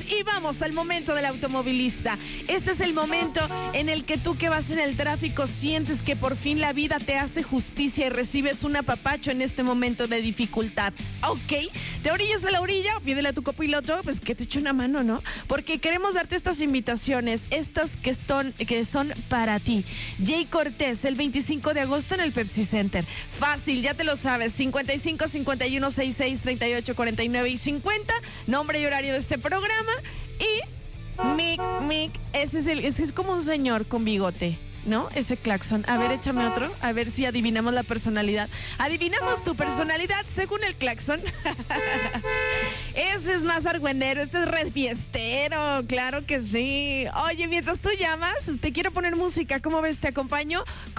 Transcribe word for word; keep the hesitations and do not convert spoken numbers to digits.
y vamos al momento del automovilista. Este es el momento en el que tú que vas en el tráfico sientes que por fin la vida te hace justicia y recibes un apapacho en este momento de dificultad. Ok, te orillas a la orilla, pídele a tu copiloto pues que te eche una mano, ¿no? Porque queremos darte estas invitaciones, estas que son, que son para ti. Jay Cortés, el veinticinco de agosto en el Pepsi Center. Fácil, ya te lo sabes, cincuenta y cinco, cincuenta y uno, sesenta y seis, treinta y ocho, cuarenta y nueve y cincuenta, nombre y horario de este programa. Y Mic, Mic, ese es, el, ese es como un señor con bigote, ¿no? Ese claxon. A ver, échame otro, a ver si adivinamos la personalidad. Adivinamos tu personalidad según el claxon. Ese es más argüendero, este es red fiestero, claro que sí. Oye, mientras tú llamas, te quiero poner música, ¿cómo ves? ¿Te acompaño?